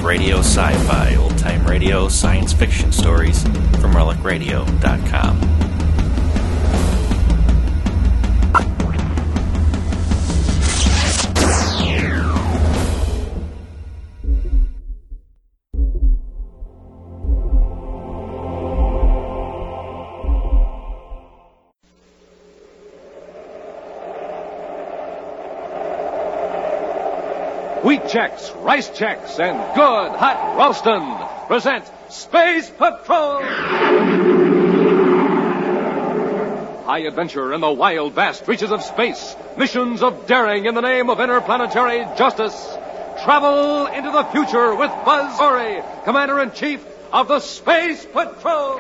radio, sci-fi, old-time radio, science fiction stories from RelicRadio.com. Wheat Chex, Rice Chex, and good hot roastin' present Space Patrol! High adventure in the wild, vast reaches of space. Missions of daring in the name of interplanetary justice. Travel into the future with Buzz Orry, Commander-in-Chief of the Space Patrol!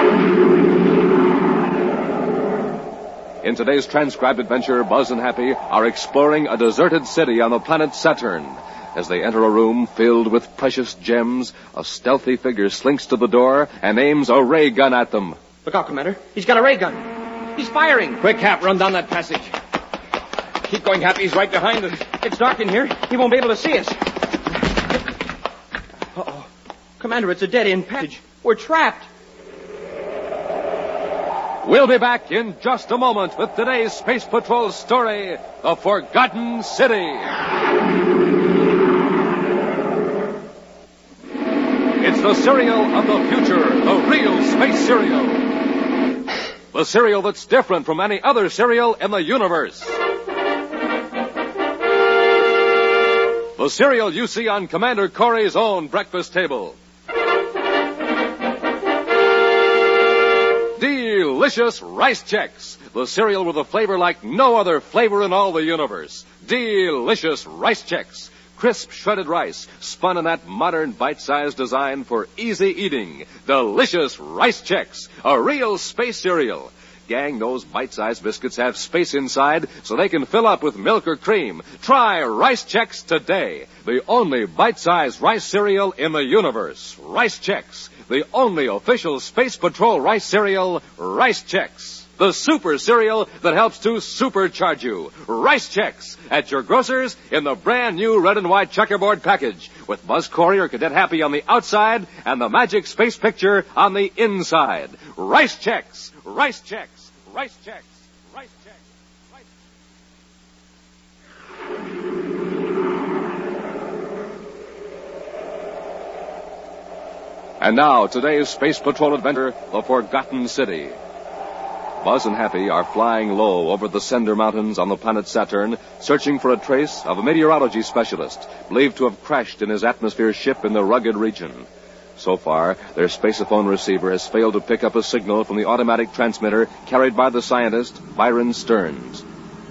In today's transcribed adventure, Buzz and Happy are exploring a deserted city on the planet Saturn. As they enter a room filled with precious gems, a stealthy figure slinks to the door and aims a ray gun at them. Look out, Commander. He's got a ray gun. He's firing. Quick, Hap, run down that passage. Keep going, Happy. He's right behind us. It's dark in here. He won't be able to see us. Uh-oh. Commander, it's a dead-end passage. We're trapped. We'll be back in just a moment with today's Space Patrol story, The Forgotten City. It's the cereal of the future, the real space cereal. The cereal that's different from any other cereal in the universe. The cereal you see on Commander Corey's own breakfast table. Delicious Rice Chex, the cereal with a flavor like no other flavor in all the universe. Delicious Rice Chex. Crisp shredded rice, spun in that modern bite-sized design for easy eating. Delicious Rice Chex, a real space cereal. Gang, those bite-sized biscuits have space inside so they can fill up with milk or cream. Try Rice Chex today. The only bite-sized rice cereal in the universe. Rice Chex. The only official Space Patrol rice cereal, Rice Chex. The super cereal that helps to supercharge you. Rice Chex at your grocer's in the brand new red and white checkerboard package with Buzz Corey or Cadet Happy on the outside and the magic space picture on the inside. Rice Chex, Rice Chex, Rice Chex, Rice Chex, Rice Chex. And now, today's Space Patrol adventure, The Forgotten City. Buzz and Happy are flying low over the Cinder Mountains on the planet Saturn, searching for a trace of a meteorology specialist believed to have crashed in his atmosphere ship in the rugged region. So far, their spaceophone receiver has failed to pick up a signal from the automatic transmitter carried by the scientist, Byron Stearns.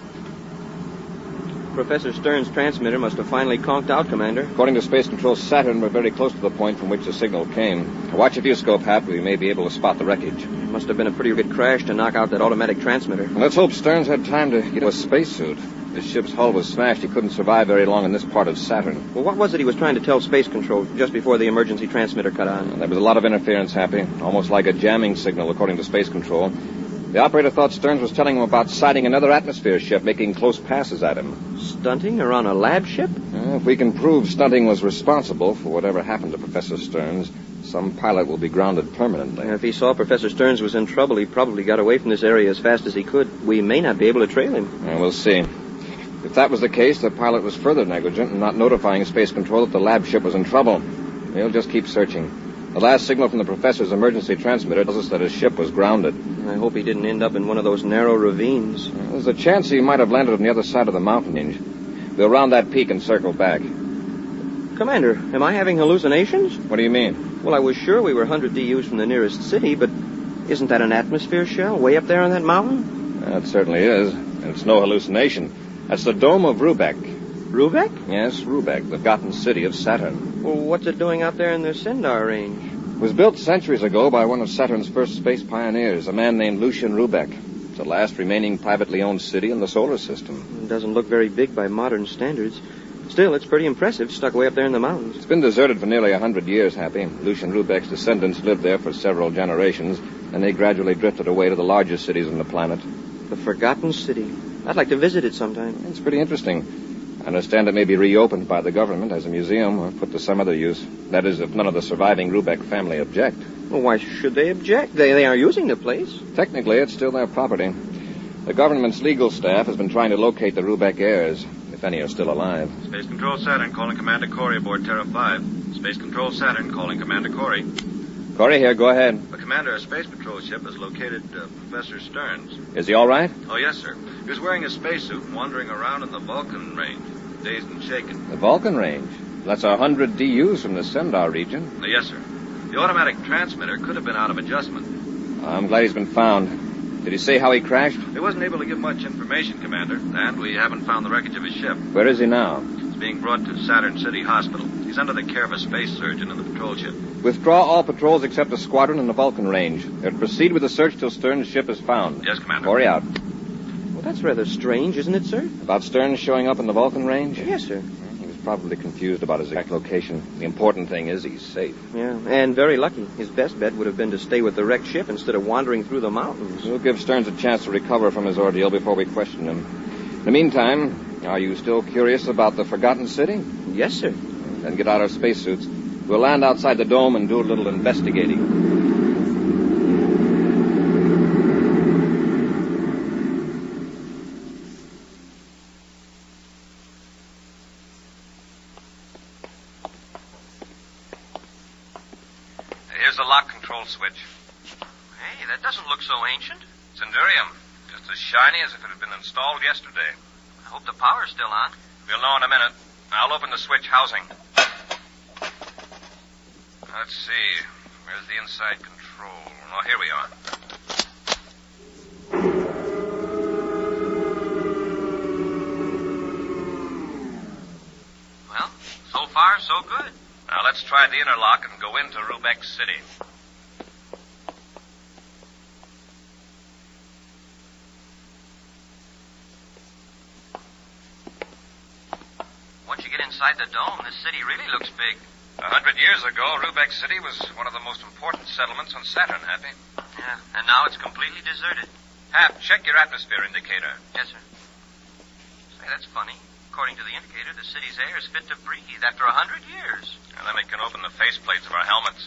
Professor Stearns' transmitter must have finally conked out, Commander. According to Space Control Saturn, we're very close to the point from which the signal came. Watch your viewscope, Hap. We may be able to spot the wreckage. It must have been a pretty good crash to knock out that automatic transmitter. Well, let's hope Stearns had time to get a spacesuit. His ship's hull was smashed. He couldn't survive very long in this part of Saturn. Well, what was it he was trying to tell Space Control just before the emergency transmitter cut on? There was a lot of interference, Happy. Almost like a jamming signal, according to Space Control. The operator thought Stearns was telling him about sighting another atmosphere ship making close passes at him. Stunting or on a lab ship? If we can prove stunting was responsible for whatever happened to Professor Stearns, some pilot will be grounded permanently. If he saw Professor Stearns was in trouble, he probably got away from this area as fast as he could. We may not be able to trail him. We'll see. If that was the case, the pilot was further negligent in not notifying Space Control that the lab ship was in trouble. We'll just keep searching. The last signal from the professor's emergency transmitter tells us that his ship was grounded. I hope he didn't end up in one of those narrow ravines. There's a chance he might have landed on the other side of the mountain range. We'll round that peak and circle back. Commander, am I having hallucinations? What do you mean? Well, I was sure we were 100 DUs from the nearest city, but isn't that an atmosphere shell way up there on that mountain? It certainly is. And it's no hallucination. That's the Dome of Rubeck. Rubeck? Yes, Rubeck, the forgotten city of Saturn. Well, what's it doing out there in the Sindar range? It was built centuries ago by one of Saturn's first space pioneers, a man named Lucian Rubeck. It's the last remaining privately owned city in the solar system. It doesn't look very big by modern standards. Still, it's pretty impressive, stuck way up there in the mountains. It's been deserted for nearly 100 years, Happy. Lucian Rubeck's descendants lived there for several generations, and they gradually drifted away to the largest cities on the planet. The Forgotten City. I'd like to visit it sometime. It's pretty interesting. I understand it may be reopened by the government as a museum or put to some other use. That is, if none of the surviving Rubeck family object. Well, why should they object? They are using the place. Technically, it's still their property. The government's legal staff has been trying to locate the Rubeck heirs, if any are still alive. Space Control Saturn calling Commander Corey aboard Terra 5. Space Control Saturn calling Commander Corey. Corey here, go ahead. The commander of a space patrol ship has located Professor Stearns. Is he all right? Oh, yes, sir. He was wearing a spacesuit and wandering around in the Vulcan range, dazed and shaken. The Vulcan range? That's 100 DUs from the Sendar region. Yes, sir. The automatic transmitter could have been out of adjustment. I'm glad he's been found. Did he say how he crashed? He wasn't able to give much information, Commander, and we haven't found the wreckage of his ship. Where is he now? He's being brought to Saturn City Hospital. He's under the care of a space surgeon in the patrol ship. Withdraw all patrols except the squadron in the Vulcan range. They're to proceed with the search till Stern's ship is found. Yes, Commander. Corey out. Well, that's rather strange, isn't it, sir? About Stern showing up in the Vulcan range? Yes, sir. He was probably confused about his exact location. The important thing is he's safe. Yeah, and very lucky. His best bet would have been to stay with the wrecked ship instead of wandering through the mountains. We'll give Stearns a chance to recover from his ordeal before we question him. In the meantime, are you still curious about the Forgotten City? Yes, sir. Then get out our spacesuits. We'll land outside the dome and do a little investigating. Here's the lock control switch. Hey, that doesn't look so ancient. It's Endurium. Just as shiny as if it had been installed yesterday. I hope the power's still on. We'll know in a minute. I'll open the switch housing. Let's see. Where's the inside control? Oh, here we are. Well, so far, so good. Now, let's try the inner lock and go into Rubeck City. Once you get inside the dome, this city really looks big. 100 years ago, Rubeck City was one of the most important settlements on Saturn, Happy. Yeah, and now it's completely deserted. Hap, check your atmosphere indicator. Yes, sir. Say, that's funny. According to the indicator, the city's air is fit to breathe after 100 years. And then we can open the faceplates of our helmets.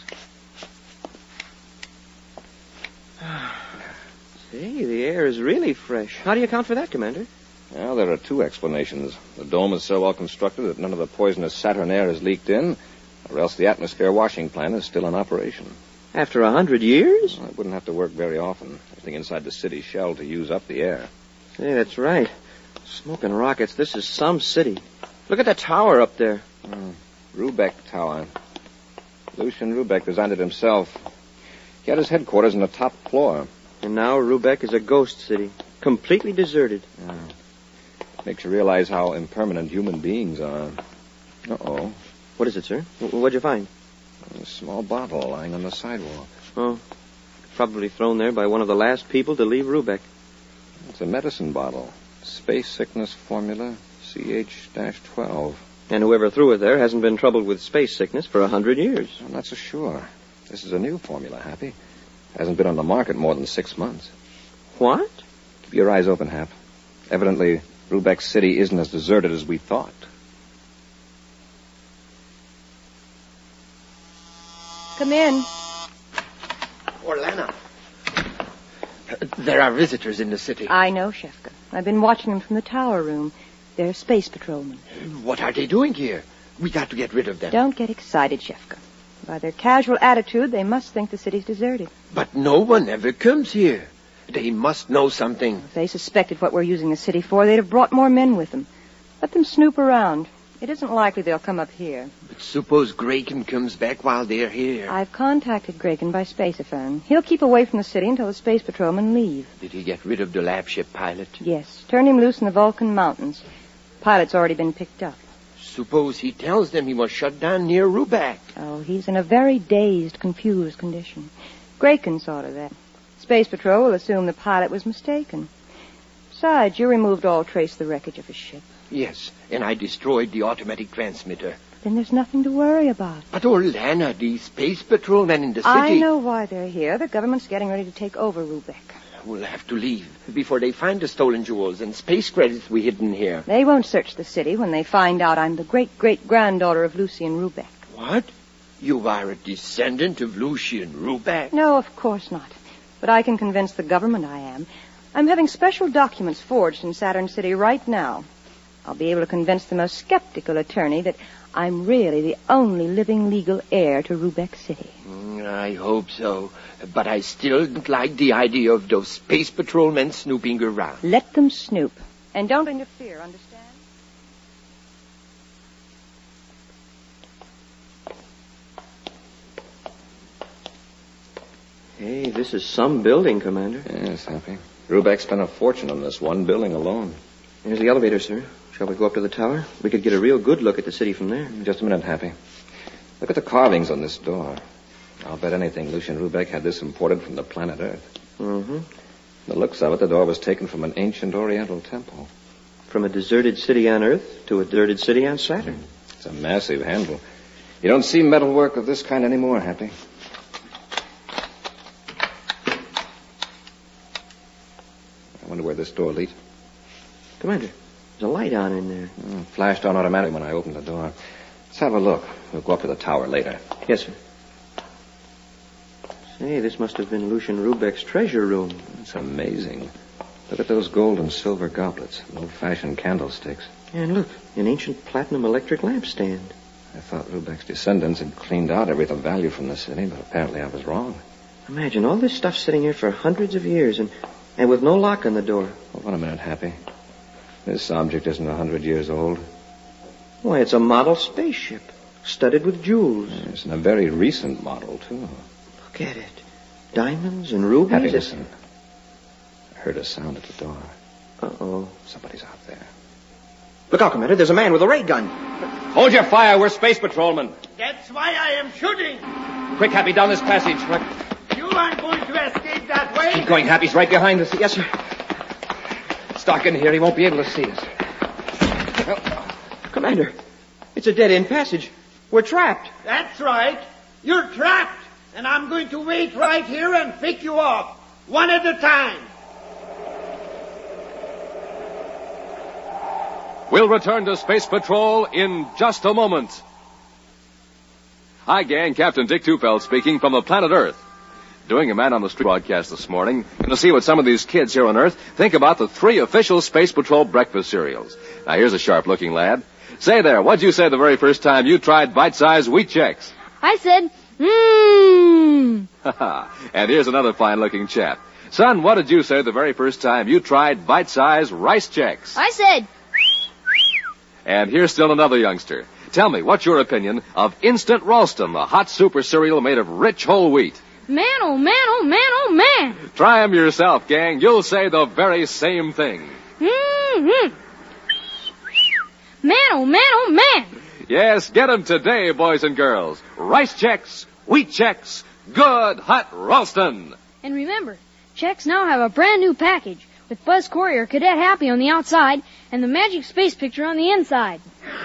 Say, the air is really fresh. How do you account for that, Commander? Well, there are two explanations. The dome is so well constructed that none of the poisonous Saturn air has leaked in, or else the atmosphere washing plant is still in operation. After 100 years? Well, it wouldn't have to work very often. Everything inside the city's shell to use up the air. Say, that's right. Smoking rockets, this is some city. Look at that tower up there. Rubeck Tower. Lucian Rubeck designed it himself. He had his headquarters on the top floor. And now Rubeck is a ghost city, completely deserted. Makes you realize how impermanent human beings are. Uh-oh. What is it, sir? What'd you find? A small bottle lying on the sidewalk. Oh, probably thrown there by one of the last people to leave Rubeck. It's a medicine bottle. Space sickness formula CH-12. And whoever threw it there hasn't been troubled with space sickness for 100 years. I'm not so sure. This is a new formula, Happy. Hasn't been on the market more than 6 months. What? Keep your eyes open, Hap. Evidently, Rubeck City isn't as deserted as we thought. Come in. Orlana. There are visitors in the city. I know, Shefka. I've been watching them from the tower room. They're space patrolmen. What are they doing here? We got to get rid of them. Don't get excited, Shefka. By their casual attitude, they must think the city's deserted. But no one ever comes here. They must know something. If they suspected what we're using the city for, they'd have brought more men with them. Let them snoop around. It isn't likely they'll come up here. But suppose Graken comes back while they're here. I've contacted Graken by spaceophone. He'll keep away from the city until the space patrolmen leave. Did he get rid of the lab ship pilot? Yes. Turn him loose in the Vulcan Mountains. Pilot's already been picked up. Suppose he tells them he was shut down near Rubeck. Oh, he's in a very dazed, confused condition. Graken saw to that. Space Patrol will assume the pilot was mistaken. Besides, you removed all trace of the wreckage of his ship. Yes, and I destroyed the automatic transmitter. Then there's nothing to worry about. But Orlana, the space patrolmen in the city... I know why they're here. The government's getting ready to take over Rubeck. We'll have to leave before they find the stolen jewels and space credits we hidden here. They won't search the city when they find out I'm the great-great-granddaughter of Lucien Rubeck. What? You are a descendant of Lucien Rubeck? No, of course not. But I can convince the government I am. I'm having special documents forged in Saturn City right now. I'll be able to convince the most skeptical attorney that I'm really the only living legal heir to Rubeck City. I hope so. But I still don't like the idea of those space patrolmen snooping around. Let them snoop. And don't interfere, understand? Hey, this is some building, Commander. Yes, Happy. Rubeck spent a fortune on this one building alone. Here's the elevator, sir. Shall we go up to the tower? We could get a real good look at the city from there. Just a minute, Happy. Look at the carvings on this door. I'll bet anything Lucien Rubeck had this imported from the planet Earth. Mm-hmm. The looks of it, the door was taken from an ancient Oriental temple. From a deserted city on Earth to a deserted city on Saturn. It's a massive handle. You don't see metalwork of this kind anymore, Happy. I wonder where this door leads. Commander, there's a light on in there. Flashed on automatically when I opened the door. Let's have a look. We'll go up to the tower later. Yes, sir. Say, this must have been Lucien Rubeck's treasure room. It's amazing. Look at those gold and silver goblets, and old-fashioned candlesticks. And look, an ancient platinum electric lampstand. I thought Rubeck's descendants had cleaned out everything of value from the city, but apparently I was wrong. Imagine all this stuff sitting here for hundreds of years and with no lock on the door. Hold on a minute, Happy. This object isn't 100 years old. Why, it's a model spaceship, studded with jewels. Yes, and a very recent model, too. Look at it. Diamonds and rubies. Happy, listen. I heard a sound at the door. Uh-oh. Somebody's out there. Look out, Commander. There's a man with a ray gun. Hold your fire. We're space patrolmen. That's why I am shooting. Quick, Happy, down this passage. You aren't going to escape that way. Keep going, Happy's right behind us. Yes, sir. It's dark in here. He won't be able to see us. Commander, it's a dead-end passage. We're trapped. That's right. You're trapped. And I'm going to wait right here and pick you off, one at a time. We'll return to Space Patrol in just a moment. Hi, gang. Captain Dick Tufeld speaking from the planet Earth. Doing a Man on the Street broadcast this morning. And to see what some of these kids here on Earth think about the 3 official Space Patrol breakfast cereals. Now, here's a sharp-looking lad. Say there, what'd you say the very first time you tried bite-sized wheat checks? I said, mmm. And here's another fine-looking chap. Son, what did you say the very first time you tried bite-sized rice checks? I said. And here's still another youngster. Tell me, what's your opinion of Instant Ralston, the hot super cereal made of rich whole wheat? Man, oh man, oh man, oh man. Try 'em yourself, gang. You'll say the very same thing. Mm-hmm. Man, oh man, oh man. Yes, get 'em today, boys and girls. Rice checks, wheat checks, good hot Ralston. And remember, checks now have a brand new package with Buzz Corey or Cadet Happy on the outside and the magic space picture on the inside.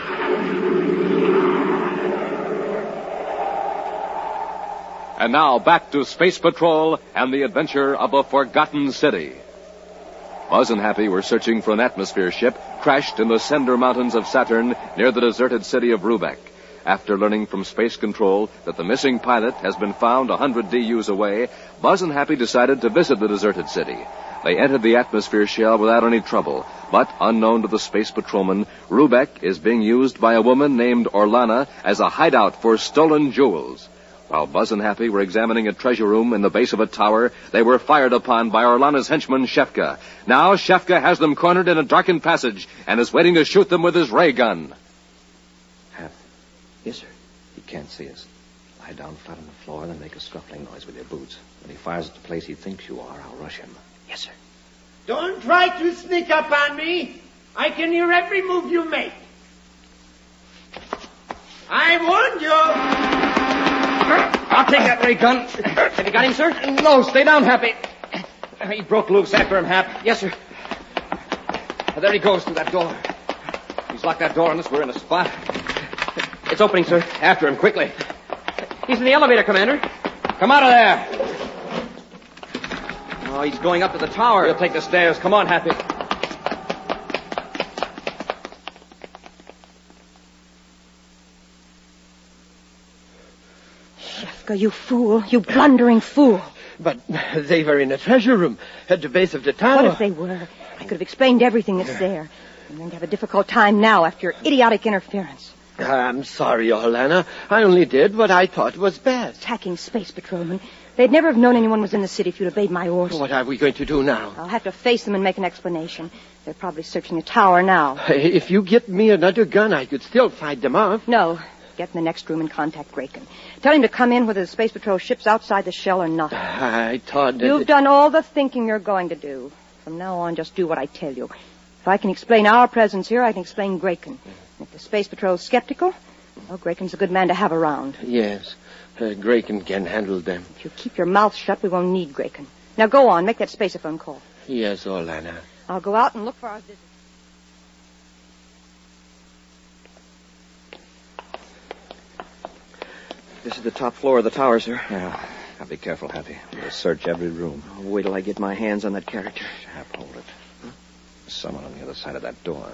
And now back to Space Patrol and the adventure of a forgotten city. Buzz and Happy were searching for an atmosphere ship crashed in the Cinder Mountains of Saturn near the deserted city of Rubeck. After learning from Space Control that the missing pilot has been found 100 DUs away, Buzz and Happy decided to visit the deserted city. They entered the atmosphere shell without any trouble, but unknown to the space patrolman, Rubeck is being used by a woman named Orlana as a hideout for stolen jewels. While Buzz and Happy were examining a treasure room in the base of a tower, they were fired upon by Orlana's henchman, Shefka. Now Shefka has them cornered in a darkened passage and is waiting to shoot them with his ray gun. Hap. Yes, sir. He can't see us. Lie down flat on the floor, then make a scuffling noise with your boots. When he fires at the place he thinks you are, I'll rush him. Yes, sir. Don't try to sneak up on me. I can hear every move you make. I warned you. I'll take that ray gun. Have you got him, sir? No, stay down, Happy. He broke loose. After him, Hap. Yes, sir. There he goes through that door. He's locked that door on us. We're in a spot. It's opening, sir. After him, quickly. He's in the elevator, Commander. Come out of there. Oh, he's going up to the tower. We'll take the stairs. Come on, Happy. Shefka, you fool. You blundering fool. But they were in a treasure room at the base of the tower. What if they were? I could have explained everything that's there. I'm going to have a difficult time now after your idiotic interference. I'm sorry, Orlana. I only did what I thought was best. Attacking space patrolmen. They'd never have known anyone was in the city if you'd obeyed my orders. What are we going to do now? I'll have to face them and make an explanation. They're probably searching the tower now. If you get me another gun, I could still fight them off. No. Get in the next room and contact Graken. Tell him to come in whether the Space Patrol ship's outside the shell or not. I thought that... You've done all the thinking you're going to do. From now on, just do what I tell you. If I can explain our presence here, I can explain Graken. If the Space Patrol's skeptical, well, Graken's a good man to have around. Yes. Graken can handle them. If you keep your mouth shut, we won't need Graken. Now go on, make that spaceophone call. Yes, Orlana. I'll go out and look for our visitor. This is the top floor of the tower, sir. Yeah. Now be careful, Happy. We'll search every room. Wait till I get my hands on that character. Hap, hold it. There's someone on the other side of that door.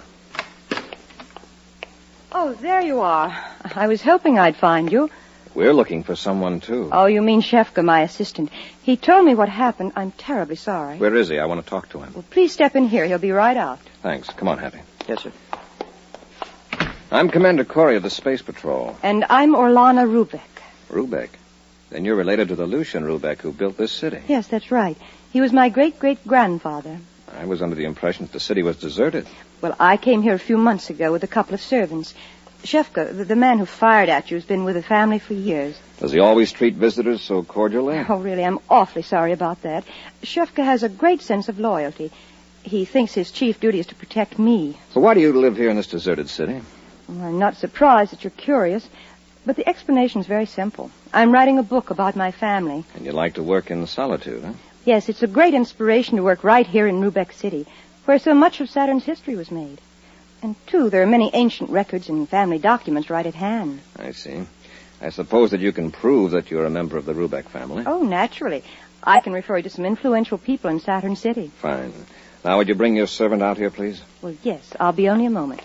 Oh, there you are. I was hoping I'd find you. We're looking for someone, too. Oh, you mean Shefka, my assistant. He told me what happened. I'm terribly sorry. Where is he? I want to talk to him. Well, please step in here. He'll be right out. Thanks. Come on, Happy. Yes, sir. I'm Commander Corey of the Space Patrol. And I'm Orlana Rubeck. Rubeck? Then you're related to the Lucian Rubeck who built this city. Yes, that's right. He was my great-great-grandfather. I was under the impression that the city was deserted. Well, I came here a few months ago with a couple of servants. Shefka, the man who fired at you, has been with the family for years. Does he always treat visitors so cordially? Oh, really, I'm awfully sorry about that. Shefka has a great sense of loyalty. He thinks his chief duty is to protect me. So why do you live here in this deserted city? Well, I'm not surprised that you're curious, but the explanation's very simple. I'm writing a book about my family. And you like to work in solitude, huh? Yes, it's a great inspiration to work right here in Rubeck City, where so much of Saturn's history was made. And, too, there are many ancient records and family documents right at hand. I see. I suppose that you can prove that you're a member of the Rubeck family. Oh, naturally. I can refer you to some influential people in Saturn City. Fine. Now, would you bring your servant out here, please? Well, yes. I'll be only a moment.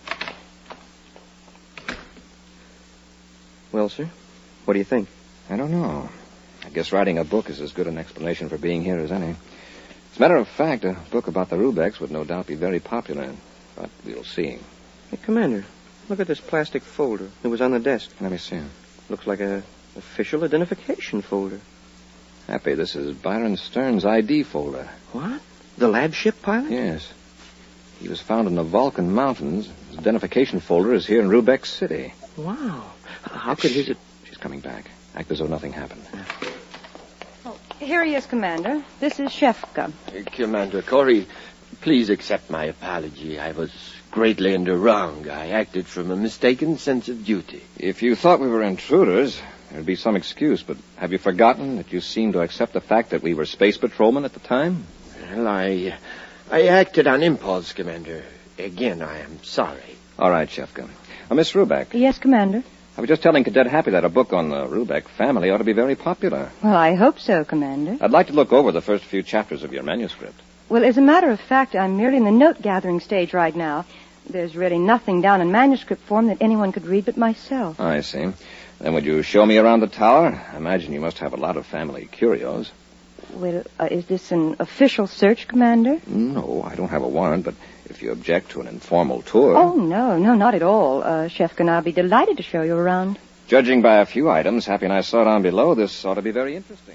Well, sir, what do you think? I don't know. I guess writing a book is as good an explanation for being here as any. As a matter of fact, a book about the Rubecks would no doubt be very popular. But we'll see. Hey, Commander, look at this plastic folder. It was on the desk. Let me see it. Looks like a official identification folder. Happy, this is Byron Stern's ID folder. What? The lab ship pilot? Yes. He was found in the Vulcan Mountains. His identification folder is here in Rubeck City. Wow. How could his... She's coming back. Act as though nothing happened. Oh, here he is, Commander. This is Shefka. Commander Corey, please accept my apology. I was greatly in the wrong. I acted from a mistaken sense of duty. If you thought we were intruders, there'd be some excuse, but have you forgotten that you seemed to accept the fact that we were space patrolmen at the time? Well, I acted on impulse, Commander. Again, I am sorry. All right, Shefka. Miss Rubeck. Yes, Commander? I was just telling Cadet Happy that a book on the Rubeck family ought to be very popular. Well, I hope so, Commander. I'd like to look over the first few chapters of your manuscript. Well, as a matter of fact, I'm merely in the note-gathering stage right now. There's really nothing down in manuscript form that anyone could read but myself. I see. Then would you show me around the tower? I imagine you must have a lot of family curios. Well, is this an official search, Commander? No, I don't have a warrant, but if you object to an informal tour... Oh, no, not at all. Shefka and I'll be delighted to show you around. Judging by a few items Happy and I saw down below, this ought to be very interesting.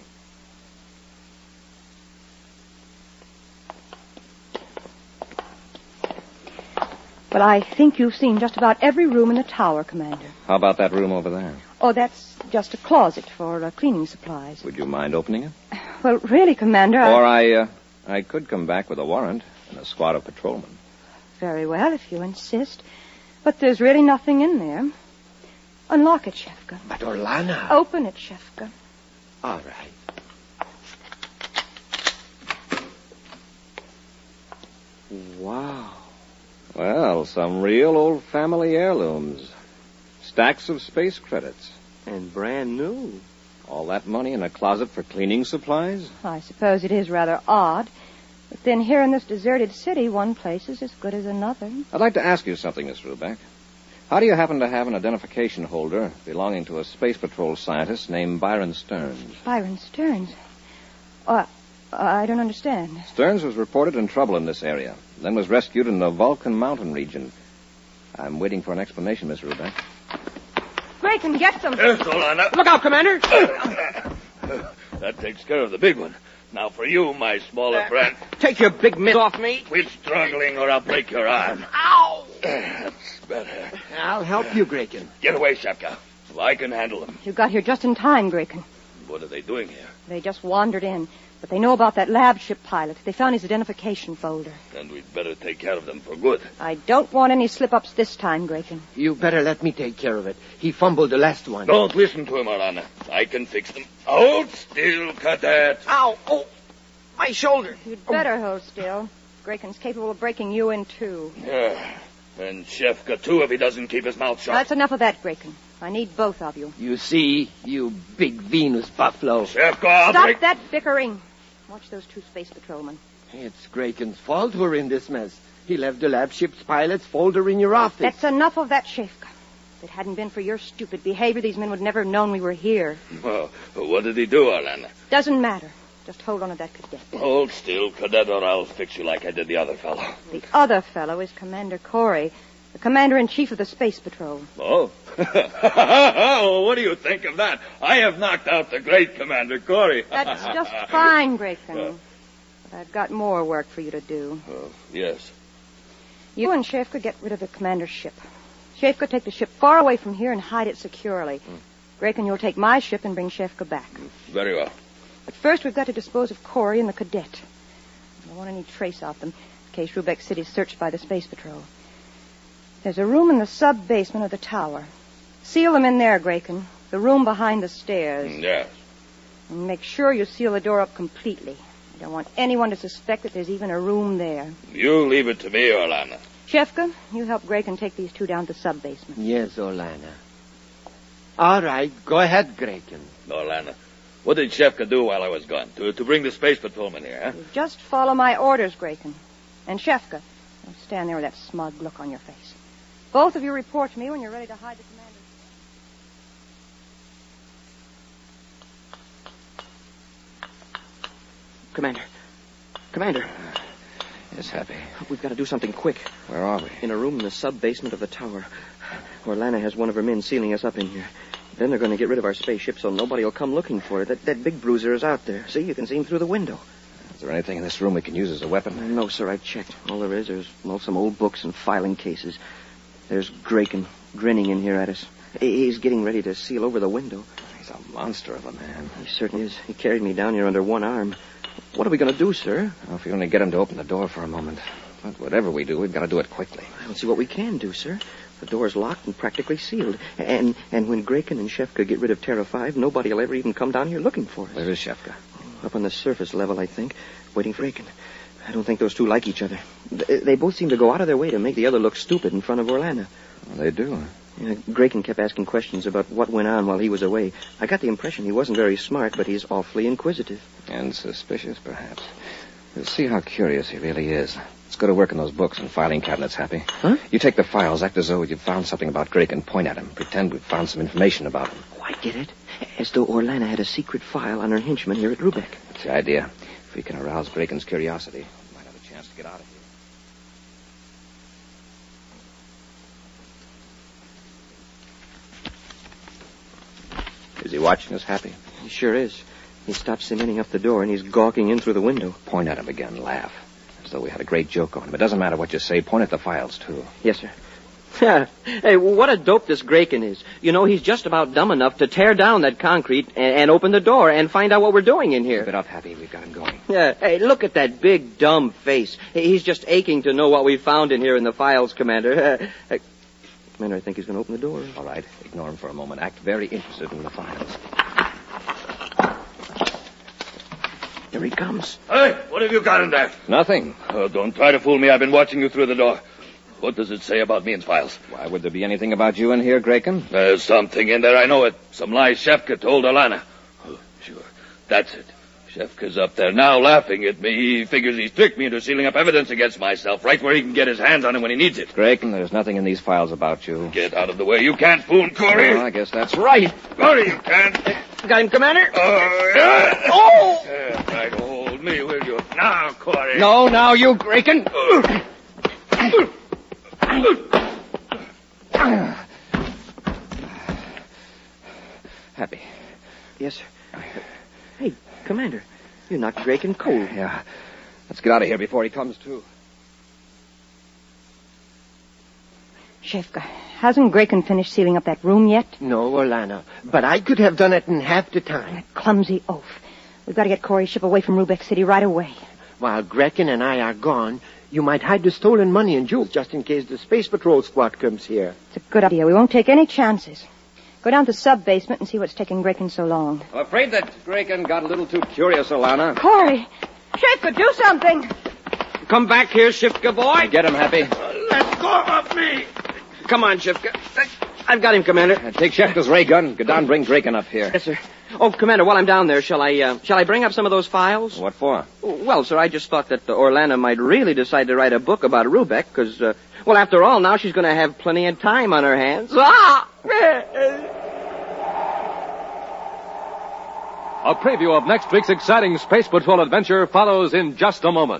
Well, I think you've seen just about every room in the tower, Commander. How about that room over there? Oh, that's just a closet for cleaning supplies. Would you mind opening it? Well, really, Commander, Or I could come back with a warrant and a squad of patrolmen. Very well, if you insist. But there's really nothing in there. Unlock it, Shefka. But Orlana... Open it, Shefka. All right. Wow. Well, some real old family heirlooms. Stacks of space credits. And brand new. All that money in a closet for cleaning supplies? I suppose it is rather odd. But then here in this deserted city, one place is as good as another. I'd like to ask you something, Miss Rubeck. How do you happen to have an identification holder belonging to a Space Patrol scientist named Byron Stearns? Byron Stearns? I don't understand. Stearns was reported in trouble in this area, then was rescued in the Vulcan Mountain region. I'm waiting for an explanation, Miss Rubeck. Grayson, get them. Yes, Olana. Look out, Commander! That takes care of the big one. Now for you, my smaller friend. Take your big mitt off me. Quit struggling or I'll break your arm. Ow! That's better. I'll help you, Grayson. Get away, Shepka. I can handle them. You got here just in time, Grayson. What are they doing here? They just wandered in. But they know about that lab ship pilot. They found his identification folder. Then we'd better take care of them for good. I don't want any slip-ups this time, Grayson. You better let me take care of it. He fumbled the last one. Don't listen to him, Olana. I can fix them. Hold still, Cadet. Ow! Oh, my shoulder. You'd better hold still. Grayson's capable of breaking you in two. Yeah. And Shefka, too, if he doesn't keep his mouth shut. That's enough of that, Grayson. I need both of you. You see, you big Venus buffalo. Shefka, Stop that bickering. Watch those two space patrolmen. It's Grayson's fault we're in this mess. He left the lab ship's pilot's folder in your office. That's enough of that, Shefka. If it hadn't been for your stupid behavior, these men would never have known we were here. Well, what did he do, Olana? Doesn't matter. Just hold on to that cadet. Hold still, Cadet, or I'll fix you like I did the other fellow. The other fellow is Commander Corey, the commander-in-chief of the Space Patrol. Oh? Oh, what do you think of that? I have knocked out the great Commander Corey. That's just fine, Grayson. But I've got more work for you to do. Oh, yes. You and Shefka get rid of the commander's ship. Shefka, take the ship far away from here and hide it securely. Grayson, you'll take my ship and bring Shefka back. Very well. But first, we've got to dispose of Corey and the cadet. I don't want any trace of them in case Rubeck City's searched by the Space Patrol. There's a room in the sub-basement of the tower. Seal them in there, Grayson. The room behind the stairs. Yes. And make sure you seal the door up completely. I don't want anyone to suspect that there's even a room there. You leave it to me, Orlana. Shefka, you help Grayson take these two down to the sub-basement. Yes, Olana. All right, go ahead, Grayson. Orlana, what did Shefka do while I was gone? To bring the space patrolman here, huh? You just follow my orders, Grayson. And Shefka, don't stand there with that smug look on your face. Both of you report to me when you're ready to hide the commander. Commander. Yes, Happy. We've got to do something quick. Where are we? In a room in the sub-basement of the tower. Orlana has one of her men sealing us up in here. Then they're going to get rid of our spaceship so nobody will come looking for it. That big bruiser is out there. See, you can see him through the window. Is there anything in this room we can use as a weapon? No, sir, I've checked. All there is, some old books and filing cases. There's Grayson grinning in here at us. He's getting ready to seal over the window. He's a monster of a man. He certainly is. He carried me down here under one arm. What are we going to do, sir? Well, if we only get him to open the door for a moment. But whatever we do, we've got to do it quickly. I don't see what we can do, sir. The door's locked and practically sealed. And when Grayson and Shefka get rid of Terra 5, nobody will ever even come down here looking for us. Where is Shefka? Up on the surface level, I think, waiting for Grayson. I don't think those two like each other. They both seem to go out of their way to make the other look stupid in front of Orlana. Well, they do. Yeah, Grayson kept asking questions about what went on while he was away. I got the impression he wasn't very smart, but he's awfully inquisitive. And suspicious, perhaps. We'll see how curious he really is. Let's go to work in those books and filing cabinets, Happy. Huh? You take the files, act as though you've found something about Grayson, point at him. Pretend we've found some information about him. Oh, I get it. As though Orlana had a secret file on her henchman here at Rubeck. That's the idea. If we can arouse Grayson's curiosity, we might have a chance to get out of here. Is he watching us, Happy? He sure is. He stopped cementing up the door, and he's gawking in through the window. Point at him again. Laugh. As though we had a great joke on him. It doesn't matter what you say. Point at the files, too. Yes, sir. Hey, what a dope this Grayson is. You know, he's just about dumb enough to tear down that concrete and open the door and find out what we're doing in here. Keep it up, Happy. We've got him going. Yeah. Hey, look at that big, dumb face. He's just aching to know what we found in here in the files, Commander. Commander, I think he's going to open the door. All right. Ignore him for a moment. Act very interested in the files. Here he comes. Hey, what have you got in there? Nothing. Oh, don't try to fool me. I've been watching you through the door. What does it say about me in files? Why would there be anything about you in here, Grayson? There's something in there. I know it. Some lies Shefka told Alana. That's it. Shefka's up there now laughing at me. He figures he's tricked me into sealing up evidence against myself right where he can get his hands on him when he needs it. Grayson, there's nothing in these files about you. Get out of the way. You can't fool Corey. Well, I guess that's right. Corey, you can't. Got him, Commander? Yeah. Oh! Yeah, right, hold me, will you? Now, Corey. No, now you, Grayson. Happy. Yes, sir. Hey, Commander, you knocked Grayson cold. Yeah. Let's get out of here before he comes to. Shefka, hasn't Grayson finished sealing up that room yet? No, Orlana. But I could have done it in half the time. That clumsy oaf. We've got to get Corey's ship away from Rubeck City right away. While Grayson and I are gone, you might hide the stolen money and jewels just in case the Space Patrol squad comes here. It's a good idea. We won't take any chances. Go down to the sub-basement and see what's taking Grayson so long. I'm afraid that Grayson got a little too curious, Alana. Corey! Shefka, do something! Come back here, Shifka boy. Get him, Happy. Let go of me. Come on, Shifka. I've got him, Commander. Take Shefka's ray gun. Go down and bring Grayson up here. Yes, sir. Oh, Commander, while I'm down there, shall I bring up some of those files? What for? Well, sir, I just thought that Orlana might really decide to write a book about Rubeck, because, well, after all, now she's going to have plenty of time on her hands. Ah! A preview of next week's exciting Space Patrol adventure follows in just a moment.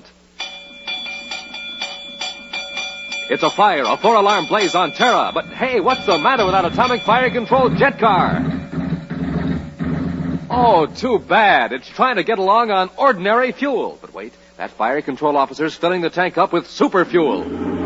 It's a fire, a 4-alarm blaze on Terra. But hey, what's the matter with that atomic fire-controlled jet car? Oh, too bad. It's trying to get along on ordinary fuel. But wait, that fire control officer's filling the tank up with super fuel.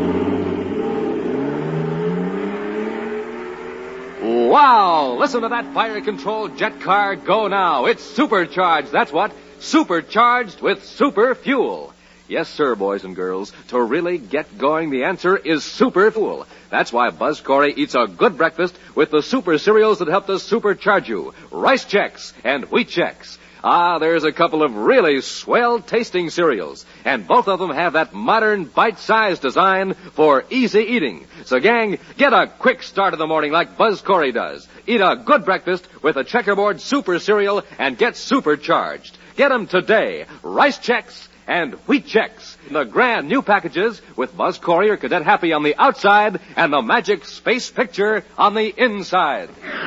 Wow! Listen to that fire-controlled jet car go now. It's supercharged, that's what. Supercharged with super fuel. Yes, sir, boys and girls. To really get going, the answer is super fuel. That's why Buzz Corey eats a good breakfast with the super cereals that help to supercharge you. Rice Chex and Wheat Chex. Ah, there's a couple of really swell-tasting cereals. And both of them have that modern bite-sized design for easy eating. So, gang, get a quick start in the morning like Buzz Corey does. Eat a good breakfast with a Checkerboard Super Cereal and get supercharged. Get them today. Rice Chex and Wheat Chex. The grand new packages with Buzz Corey or Cadet Happy on the outside and the magic space picture on the inside.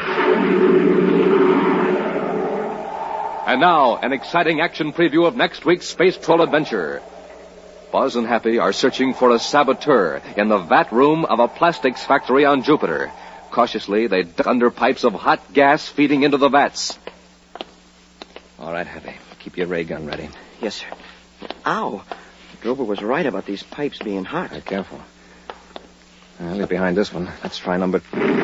And now, an exciting action preview of next week's Space Patrol adventure. Buzz and Happy are searching for a saboteur in the vat room of a plastics factory on Jupiter. Cautiously, they duck under pipes of hot gas feeding into the vats. All right, Happy. Keep your ray gun ready. Yes, sir. Ow. Drober was right about these pipes being hot. Be careful. I'll get behind this one. Let's try number...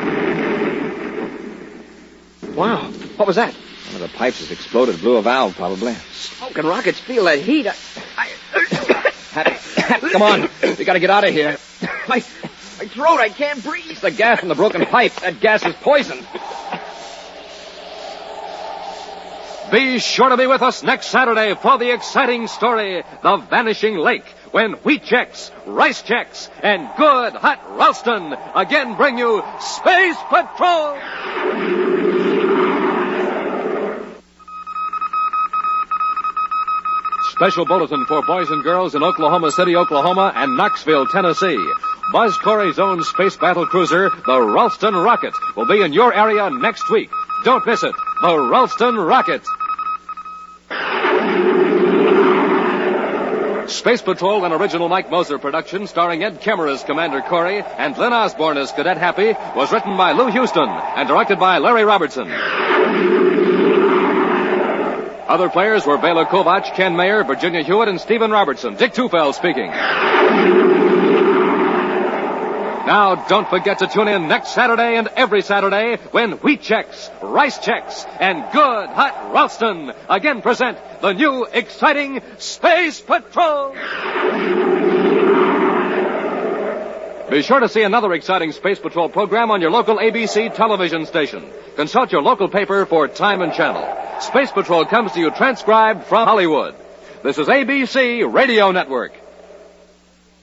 Wow. What was that? One of the pipes has exploded. Blew a valve, probably. Smoking rockets feel that heat. Happy, come on. We gotta get out of here. My throat, I can't breathe. It's the gas from the broken pipe. That gas is poison. Be sure to be with us next Saturday for the exciting story, The Vanishing Lake, when Wheat Chex, Rice Chex, and good hot Ralston again bring you Space Patrol! Special bulletin for boys and girls in Oklahoma City, Oklahoma, and Knoxville, Tennessee. Buzz Corey's own space battle cruiser, the Ralston Rocket, will be in your area next week. Don't miss it. The Ralston Rocket. Space Patrol, an original Mike Moser production starring Ed Kemmer as Commander Corey and Glenn Osborne as Cadet Happy, was written by Lou Houston and directed by Larry Robertson. Other players were Bela Kovac, Ken Mayer, Virginia Hewitt, and Stephen Robertson. Dick Tufeld speaking. Now, don't forget to tune in next Saturday and every Saturday when Wheat Chex, Rice Chex, and good hot Ralston again present the new exciting Space Patrol. Be sure to see another exciting Space Patrol program on your local ABC television station. Consult your local paper for time and channel. Space Patrol comes to you transcribed from Hollywood. This is ABC Radio Network.